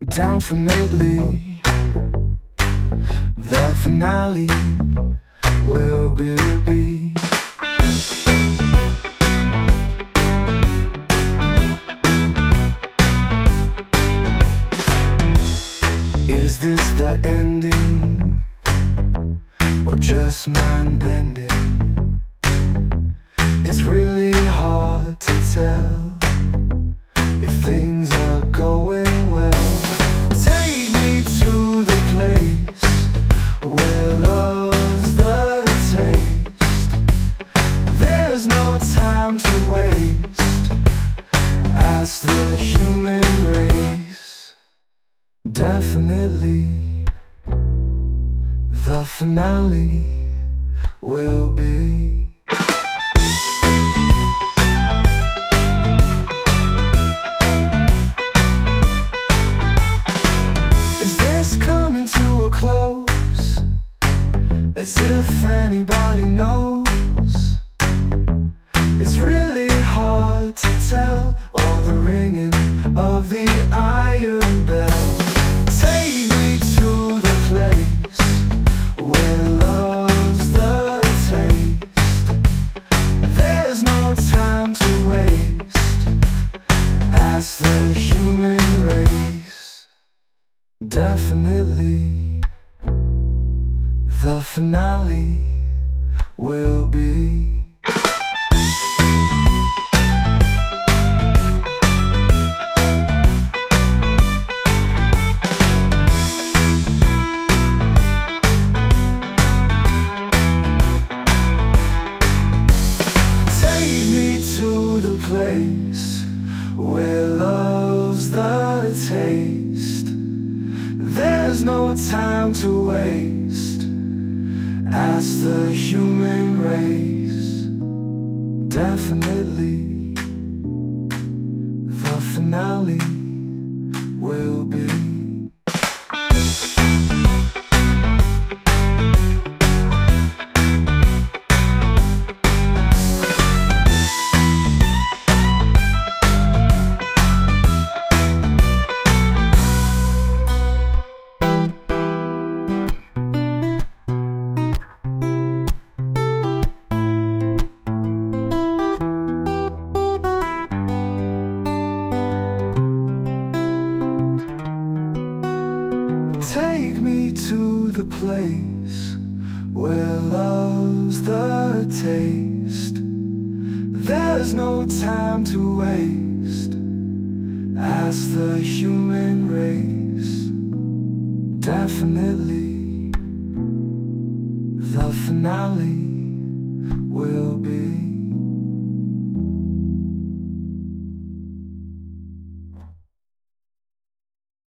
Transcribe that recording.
Definitely, the finale will be. Is this the ending, or just mind bending? It's really hard to tell if things are going well. Take me to the place where love's the taste. There's no time to waste. Ask the human race. Definitely, the finale will be. Close, as if anybody knows. It's really hard to tell, all the ringing of the iron bell. Take me to the place where love's the taste. There's no time to waste. Ask the human race. Definitely, the finale will be. Take me to the place where love's the taste. There's no time to waste. Ask the human race. Definitely, the finale will be. Take me to the place where love's the taste. There's no time to waste. Ask the human race. Definitely.